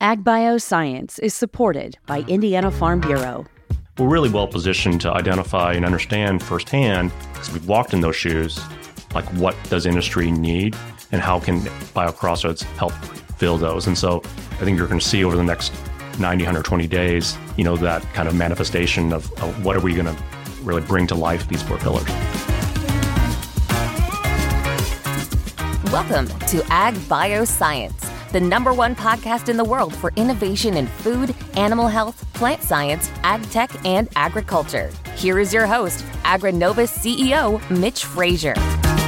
AgBio Science is supported by Indiana Farm Bureau. We're really well positioned to identify and understand firsthand, as we've walked in those shoes, like what does industry need and how can BioCrossroads help fill those. And so I think you're going to see over the next 90, 120 days, that kind of manifestation of what are we going to really bring to life these 4 pillars. Welcome to AgBio Science, the #1 podcast in the world for innovation in food, animal health, plant science, ag tech, and agriculture. Here is your host, AgriNovus CEO, Mitch Frazier.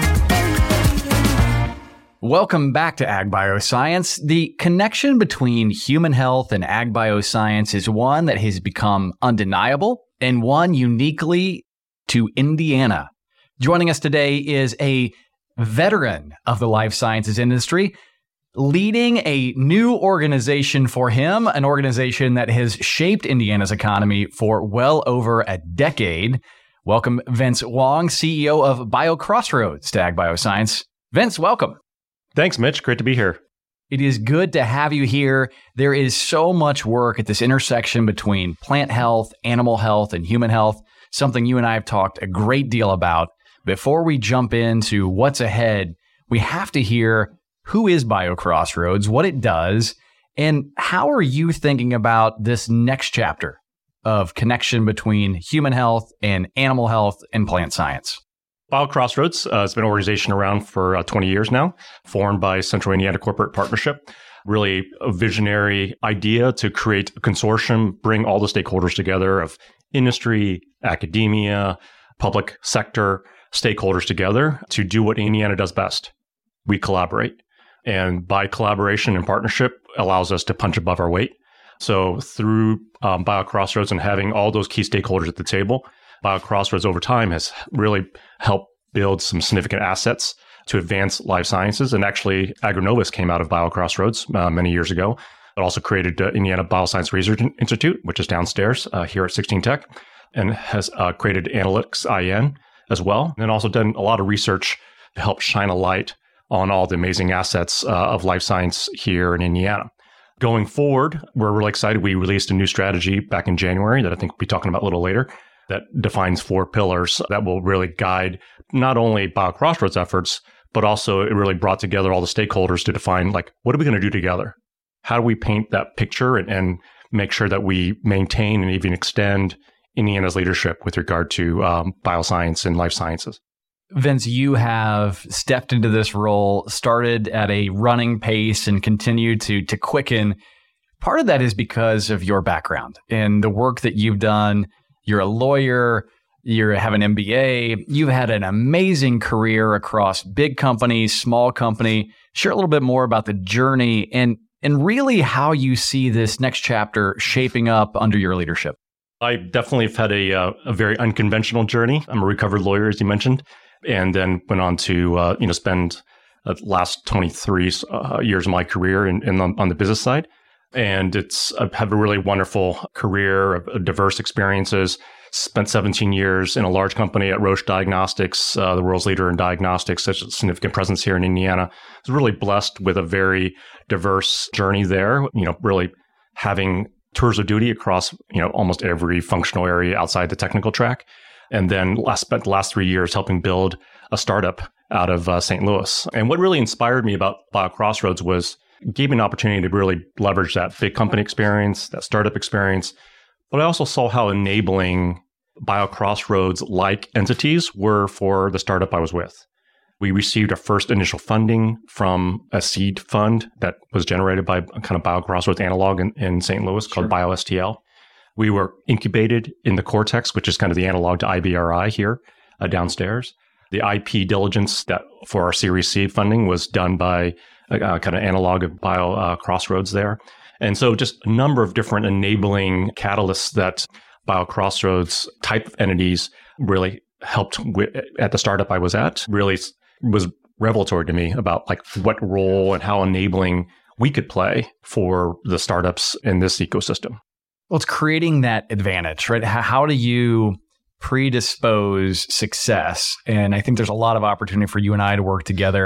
Welcome back to AgBio Science. The connection between human health and AgBio Science is one that has become undeniable and one uniquely to Indiana. Joining us today is a veteran of the life sciences industry, leading a new organization for him, an organization that has shaped Indiana's economy for well over a decade. Welcome, Vince Wong, CEO of BioCrossroads to AgBio Science. Vince, welcome. Thanks, Mitch. Great to be here. It is good to have you here. There is so much work at this intersection between plant health, animal health, and human health, something you and I have talked a great deal about. Before we jump into what's ahead, we have to hear who is BioCrossroads, what it does, and how are you thinking about this next chapter of connection between human health and animal health and plant science? BioCrossroads has been an organization around for 20 years now, formed by Central Indiana Corporate Partnership. Really a visionary idea to create a consortium, bring all the stakeholders together of industry, academia, public sector stakeholders together to do what Indiana does best. We collaborate. And by collaboration and partnership allows us to punch above our weight. So through BioCrossroads and having all those key stakeholders at the table, BioCrossroads over time has really helped build some significant assets to advance life sciences. And actually, AgriNovus came out of BioCrossroads many years ago. It also created Indiana Bioscience Research Institute, which is downstairs here at 16 Tech, and has created Analytics IN as well. And also done a lot of research to help shine a light on all the amazing assets of life science here in Indiana. Going forward, we're really excited. We released a new strategy back in January that I think we'll be talking about a little later that defines 4 pillars that will really guide not only BioCrossroads efforts, but also it really brought together all the stakeholders to define, what are we going to do together? How do we paint that picture and make sure that we maintain and even extend Indiana's leadership with regard to bioscience and life sciences? Vince, you have stepped into this role, started at a running pace and continued to quicken. Part of that is because of your background and the work that you've done. You're a lawyer, you have an MBA, you've had an amazing career across big companies, small company. Share a little bit more about the journey and really how you see this next chapter shaping up under your leadership. I definitely have had a very unconventional journey. I'm a recovered lawyer, as you mentioned, and then went on to spend the last 23 years of my career on the business side. And I've had a really wonderful career of diverse experiences. Spent 17 years in a large company at Roche Diagnostics, the world's leader in diagnostics, such a significant presence here in Indiana. I was really blessed with a very diverse journey there, really having tours of duty across, almost every functional area outside the technical track. And then spent the last 3 years helping build a startup out of St. Louis. And what really inspired me about BioCrossroads was gave me an opportunity to really leverage that big company experience, that startup experience. But I also saw how enabling BioCrossroads-like entities were for the startup I was with. We received our first initial funding from a seed fund that was generated by a kind of BioCrossroads analog in St. Louis called BioSTL. We were incubated in the Cortex, which is kind of the analog to IBRI here downstairs. The IP diligence that for our Series C funding was done by a kind of analog of BioCrossroads there. And so just a number of different enabling catalysts that BioCrossroads type of entities really helped with at the startup I was at, really was revelatory to me about what role and how enabling we could play for the startups in this ecosystem. Well, it's creating that advantage, right? How do you predispose success? And I think there's a lot of opportunity for you and I to work together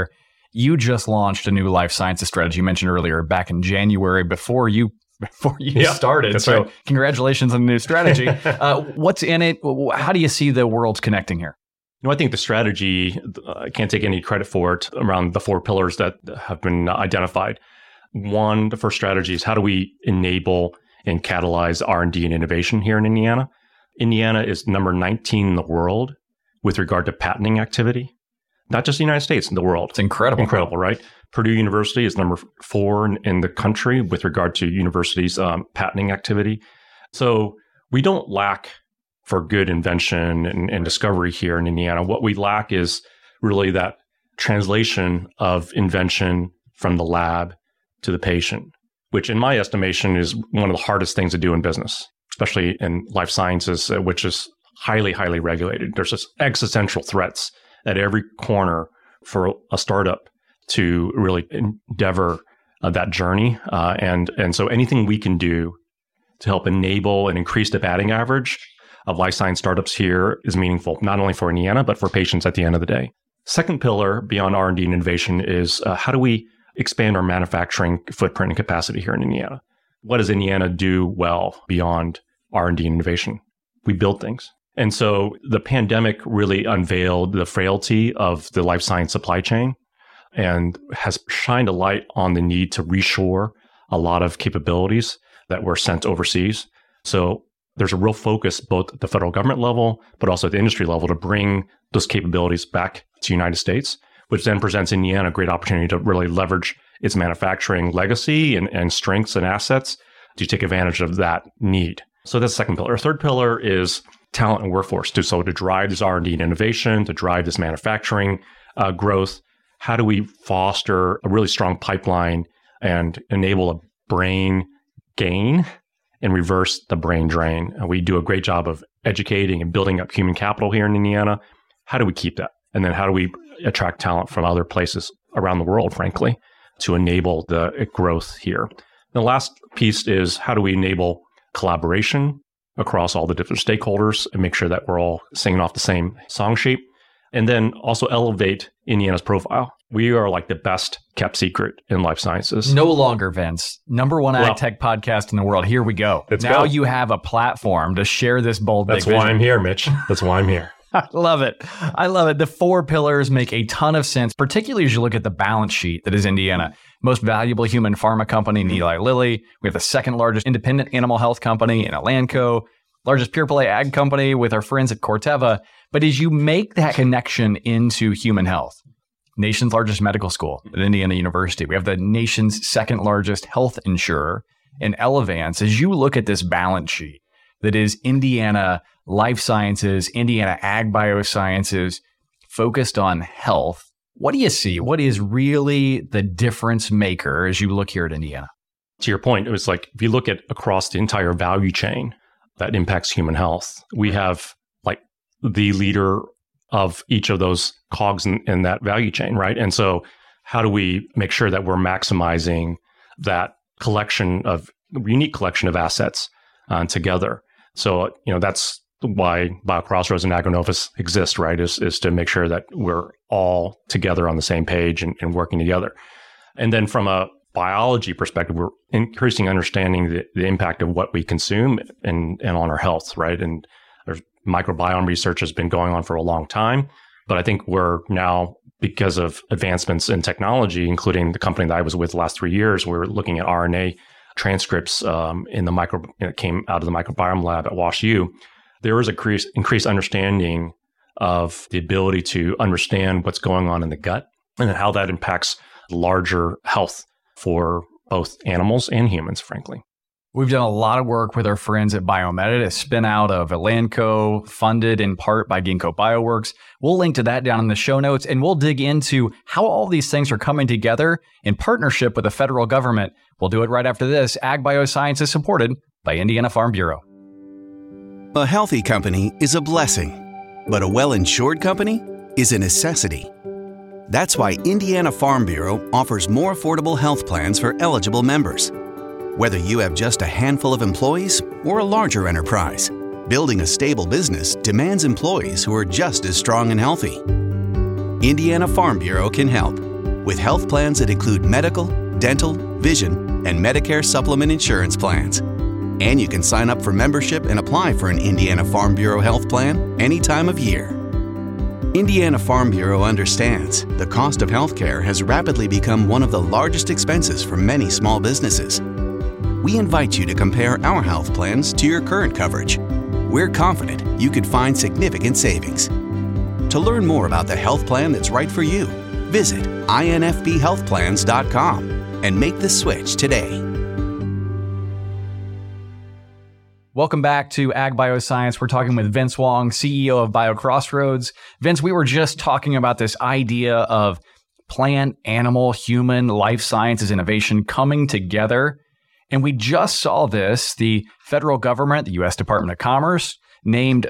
You just launched a new life sciences strategy you mentioned earlier back in January before you started. So right. Congratulations on the new strategy. What's in it? How do you see the worlds connecting here? I think the strategy, I can't take any credit for it, around the 4 pillars that have been identified. One, the first strategy is how do we enable and catalyze R&D and innovation here in Indiana? Indiana is number 19 in the world with regard to patenting activity. Not just the United States, in the world. It's incredible. Incredible, right? Purdue University is number 4 in the country with regard to universities' patenting activity. So we don't lack for good invention and discovery here in Indiana. What we lack is really that translation of invention from the lab to the patient, which in my estimation is one of the hardest things to do in business, especially in life sciences, which is highly, highly regulated. There's just existential threats at every corner for a startup to really endeavor that journey. And so anything we can do to help enable and increase the batting average of life science startups here is meaningful, not only for Indiana, but for patients at the end of the day. Second pillar beyond R&D and innovation is how do we expand our manufacturing footprint and capacity here in Indiana? What does Indiana do well beyond R&D and innovation? We build things. And so the pandemic really unveiled the frailty of the life science supply chain and has shined a light on the need to reshore a lot of capabilities that were sent overseas. So there's a real focus both at the federal government level, but also at the industry level to bring those capabilities back to the United States, which then presents Indiana a great opportunity to really leverage its manufacturing legacy and strengths and assets to take advantage of that need. So that's the second pillar. Third pillar is talent and workforce. So to drive this R&D and innovation, to drive this manufacturing growth, how do we foster a really strong pipeline and enable a brain gain and reverse the brain drain? We do a great job of educating and building up human capital here in Indiana. How do we keep that? And then how do we attract talent from other places around the world, frankly, to enable the growth here? The last piece is how do we enable collaboration across all the different stakeholders and make sure that we're all singing off the same song sheet? And then also elevate Indiana's profile. We are like the best kept secret in life sciences. No longer, Vince. Number 1 ag tech podcast in the world. Here we go. Now you have a platform to share this bold big vision. That's why I'm here, Mitch. That's why I'm here. I love it. I love it. The 4 pillars make a ton of sense, particularly as you look at the balance sheet that is Indiana. Most valuable human pharma company in Eli Lilly. We have the 2nd largest independent animal health company in Elanco. Largest pure play ag company with our friends at Corteva. But as you make that connection into human health, nation's largest medical school at Indiana University. We have the nation's 2nd largest health insurer in Elevance. As you look at this balance sheet that is Indiana Life Sciences, Indiana Ag Biosciences, focused on health, what do you see? What is really the difference maker as you look here at Indiana? To your point, it was like if you look at across the entire value chain that impacts human health, we have like the leader of each of those cogs in that value chain, right? And so how do we make sure that we're maximizing that unique collection of assets together? So, that's why BioCrossroads and AgriNovus exist, right? Is to make sure that we're all together on the same page and working together. And then from a biology perspective, we're increasing understanding the impact of what we consume and on our health, right? And there's microbiome research has been going on for a long time, but I think we're now, because of advancements in technology, including the company that I was with the last 3 years, we're looking at RNA transcripts that came out of the microbiome lab at WashU. There is increased understanding of the ability to understand what's going on in the gut and how that impacts larger health for both animals and humans, frankly. We've done a lot of work with our friends at Biomeda, a spin out of Elanco, funded in part by Ginkgo Bioworks. We'll link to that down in the show notes, and we'll dig into how all these things are coming together in partnership with the federal government. We'll do it right after this. Ag Bioscience is supported by Indiana Farm Bureau. A healthy company is a blessing, but a well-insured company is a necessity. That's why Indiana Farm Bureau offers more affordable health plans for eligible members. Whether you have just a handful of employees or a larger enterprise, building a stable business demands employees who are just as strong and healthy. Indiana Farm Bureau can help. with health plans that include medical, dental, vision, and Medicare supplement insurance plans. And you can sign up for membership and apply for an Indiana Farm Bureau health plan any time of year. Indiana Farm Bureau understands the cost of health care has rapidly become one of the largest expenses for many small businesses. We invite you to compare our health plans to your current coverage. We're confident you could find significant savings. To learn more about the health plan that's right for you, visit infbhealthplans.com and make the switch today. Welcome back to Ag Bioscience. We're talking with Vince Wong, CEO of BioCrossroads. Vince, we were just talking about this idea of plant, animal, human, life sciences innovation coming together. And we just saw this. The federal government, the U.S. Department of Commerce, named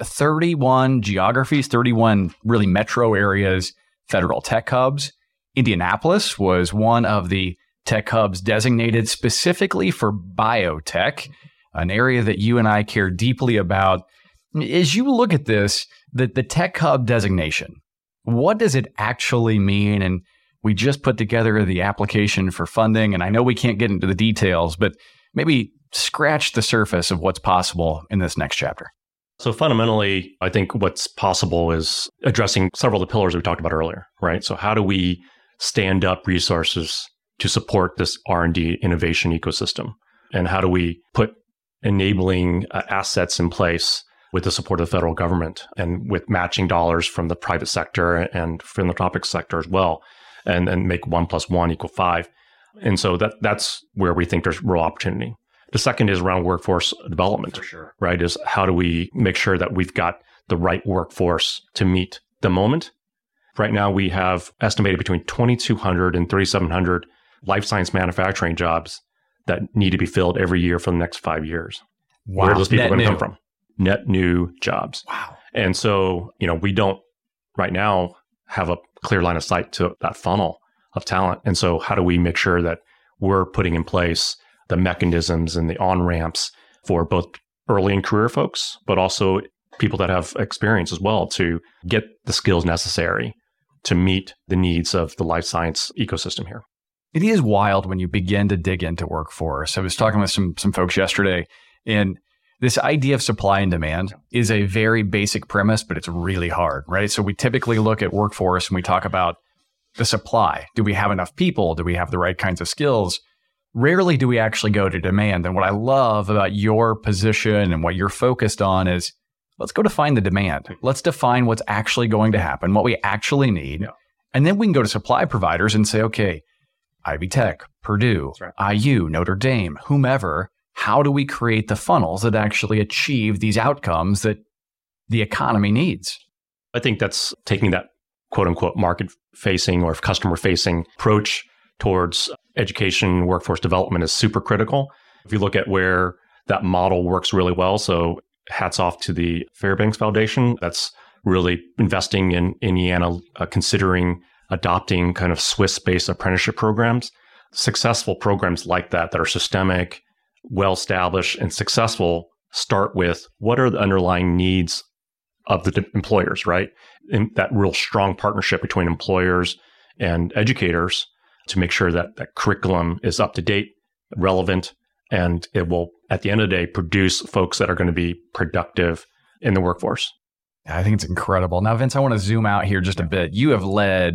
31 geographies, 31 really metro areas, federal tech hubs. Indianapolis was one of the tech hubs designated specifically for biotech, an area that you and I care deeply about. As you look at this, the tech hub designation, what does it actually mean? And we just put together the application for funding, and I know we can't get into the details, but maybe scratch the surface of what's possible in this next chapter. So fundamentally, I think what's possible is addressing several of the pillars we talked about earlier, right? So how do we stand up resources to support this R&D innovation ecosystem? And how do we put enabling assets in place with the support of the federal government and with matching dollars from the private sector and philanthropic sector as well, and make 1 + 1 = 5. And so that's where we think there's real opportunity. The second is around workforce development, for sure, right? Is how do we make sure that we've got the right workforce to meet the moment? Right now, we have estimated between 2,200 and 3,700 life science manufacturing jobs that need to be filled every year for the next 5 years. Wow. Where are those people going to come from? Net new jobs. Wow. And so, we don't right now have a clear line of sight to that funnel of talent. And so how do we make sure that we're putting in place the mechanisms and the on-ramps for both early in career folks, but also people that have experience as well to get the skills necessary to meet the needs of the life science ecosystem here. It is wild when you begin to dig into workforce. I was talking with some folks yesterday, and this idea of supply and demand is a very basic premise, but it's really hard, right? So we typically look at workforce and we talk about the supply. Do we have enough people? Do we have the right kinds of skills? Rarely do we actually go to demand. And what I love about your position and what you're focused on is let's go define the demand. Let's define what's actually going to happen, what we actually need. Yeah. And then we can go to supply providers and say, okay, Ivy Tech, Purdue, right, IU, Notre Dame, whomever, how do we create the funnels that actually achieve these outcomes that the economy needs? I think that's taking that quote unquote market facing or customer facing approach towards education, workforce development is super critical. If you look at where that model works really well, so hats off to the Fairbanks Foundation that's really investing in Indiana, considering adopting kind of Swiss-based apprenticeship programs. Successful programs like that are systemic, well-established, and successful start with what are the underlying needs of the employers, right? And that real strong partnership between employers and educators to make sure that that curriculum is up to date, relevant, and it will, at the end of the day, produce folks that are going to be productive in the workforce. I think it's incredible. Now, Vince, I want to zoom out here just a bit. You have led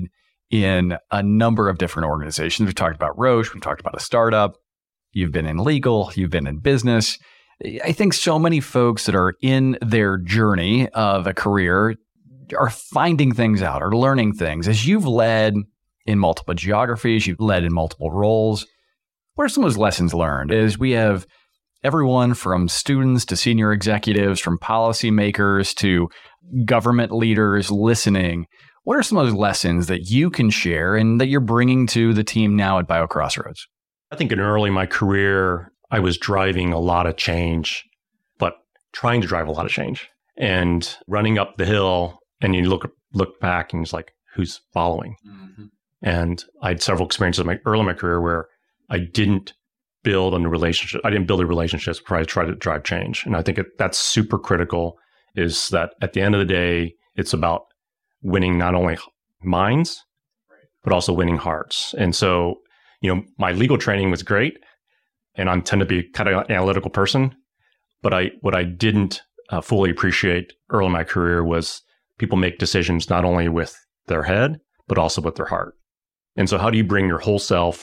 in a number of different organizations. We've talked about Roche. We've talked about a startup. You've been in legal. You've been in business. I think so many folks that are in their journey of a career are finding things out, are learning things. As you've led in multiple geographies, you've led in multiple roles, what are some of those lessons learned? As we have everyone from students to senior executives, from policymakers to government leaders listening, what are some of those lessons that you can share and that you're bringing to the team now at BioCrossroads? I think in early in my career, I was driving a lot of change, but trying to drive a lot of change and running up the hill. And you look back and it's like, who's following? Mm-hmm. And I had several experiences early in my career where I didn't build on the relationship. I didn't build the relationships before I tried to drive change. And I think that's super critical, is that at the end of the day, it's about winning not only minds, but also winning hearts. And so, my legal training was great, and I tend to be kind of an analytical person. But what I didn't fully appreciate early in my career was people make decisions not only with their head, but also with their heart. And so how do you bring your whole self,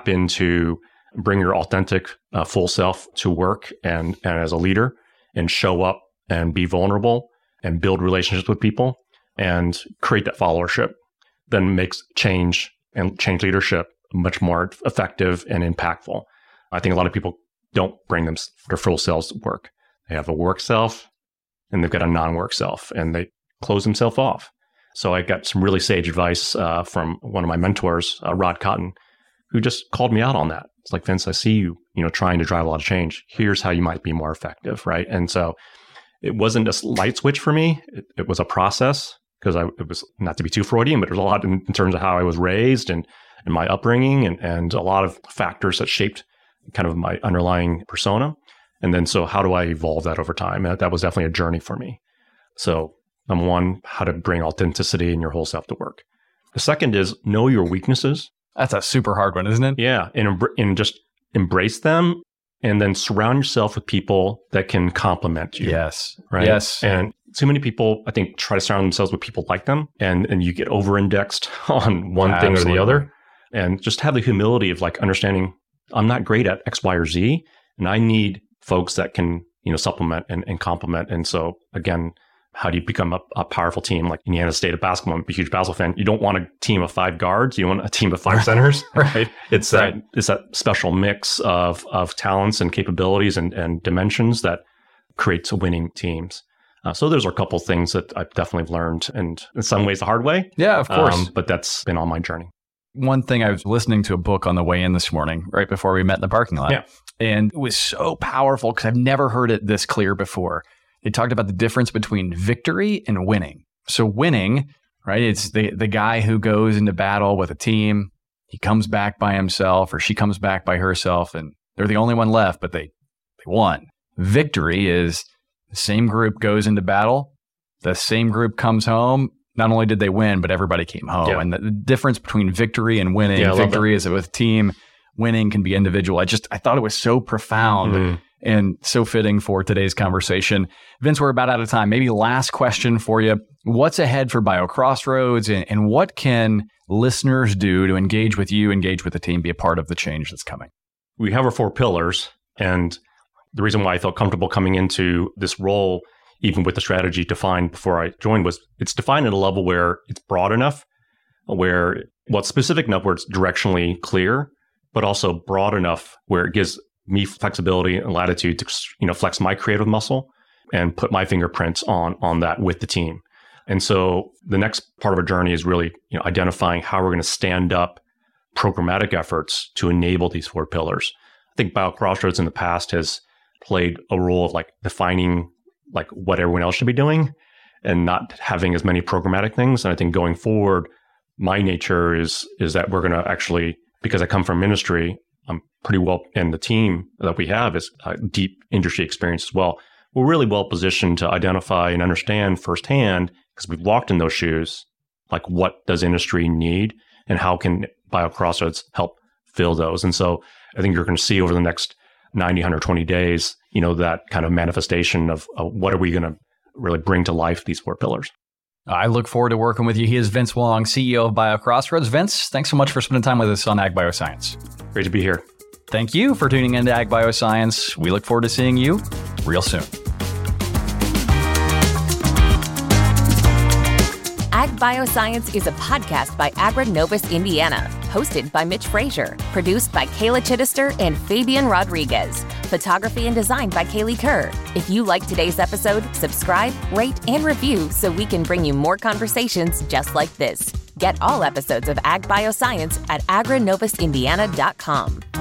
bring your authentic full self to work and as a leader, and show up and be vulnerable and build relationships with people and create that followership, then makes change leadership much more effective and impactful. I think a lot of people don't bring their full selves to work. They have a work self and they've got a non-work self, and they close themselves off. So I got some really sage advice from one of my mentors, Rod Cotton, who just called me out on that. It's like, Vince, I see you, trying to drive a lot of change. Here's how you might be more effective, right? And so it wasn't a light switch for me. It was a process, because it was, not to be too Freudian, but there's a lot in terms of how I was raised and my upbringing and a lot of factors that shaped kind of my underlying persona. And then, so how do I evolve that over time? That was definitely a journey for me. So number one, how to bring authenticity in your whole self to work. The second is know your weaknesses. That's a super hard one, isn't it? Yeah. And just embrace them, and then surround yourself with people that can complement you. Yes. Right. Yes. And too many people, I think, try to surround themselves with people like them, and you get over-indexed on one thing or the other. And just have the humility of understanding, I'm not great at X, Y, or Z, and I need folks that can, supplement and complement. And so again, how do you become a powerful team? Like Indiana State of basketball, I'm a huge basketball fan. You don't want a team of 5 guards. You want a team of 5 centers, right? It's that special mix of talents and capabilities and dimensions that creates winning teams. So those are a couple of things that I've definitely learned, and in some ways the hard way. Yeah, of course. But that's been on my journey. One thing, I was listening to a book on the way in this morning, right before we met in the parking lot. Yeah. And it was so powerful because I've never heard it this clear before. They talked about the difference between victory and winning. So winning, right? It's the guy who goes into battle with a team. He comes back by himself, or she comes back by herself, and they're the only one left, but they won. Victory is the same group goes into battle. The same group comes home. Not only did they win, but everybody came home. Yeah. And the difference between victory and winning, victory is with team, winning can be individual. I thought it was so profound and so fitting for today's conversation. Vince, we're about out of time. Maybe last question for you. What's ahead for BioCrossroads, and what can listeners do to engage with you, engage with the team, be a part of the change that's coming? We have our 4 pillars. And the reason why I felt comfortable coming into this role, even with the strategy defined before I joined, was it's defined at a level where it's broad enough, where it's specific enough where it's directionally clear, but also broad enough where it gives me flexibility and latitude to flex my creative muscle and put my fingerprints on that with the team. And so the next part of our journey is really identifying how we're going to stand up programmatic efforts to enable these 4 pillars. I think BioCrossroads in the past has played a role of defining what everyone else should be doing and not having as many programmatic things. And I think going forward, my nature is that we're going to actually, because I come from industry, I'm pretty well, and the team that we have is deep industry experience as well. We're really well positioned to identify and understand firsthand, because we've walked in those shoes, what does industry need and how can BioCrossroads help fill those? And so I think you're going to see over the next 90, 120 days, that kind of manifestation of what are we going to really bring to life, these 4 pillars. I look forward to working with you. He is Vince Wong, CEO of BioCrossroads. Vince, thanks so much for spending time with us on Ag Bioscience. Great to be here. Thank you for tuning into Ag Bioscience. We look forward to seeing you real soon. Ag Bioscience is a podcast by AgriNovus Indiana, hosted by Mitch Frazier, produced by Kayla Chittister and Fabian Rodriguez, photography and design by Kaylee Kerr. If you like today's episode, subscribe, rate, and review so we can bring you more conversations just like this. Get all episodes of Ag Bioscience at agrinovusindiana.com.